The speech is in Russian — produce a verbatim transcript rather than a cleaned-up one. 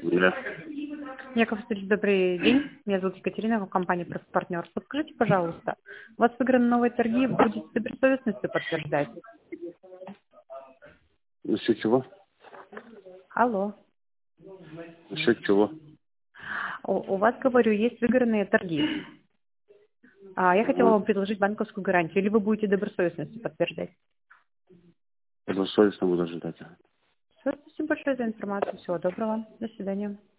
Да. Яков Васильевич, добрый день. Меня зовут Екатерина, компания «Партнер». Подскажите, пожалуйста, у вас выиграны новые торги, будете добросовестностью подтверждать? Насчет чего? Алло. Насчет чего? У, у вас, говорю, есть выигранные торги. А я хотела Ну, вам предложить банковскую гарантию, или вы будете добросовестностью подтверждать? добросовестно буду ожидать. Все, спасибо большое за информацию. Всего доброго. До свидания.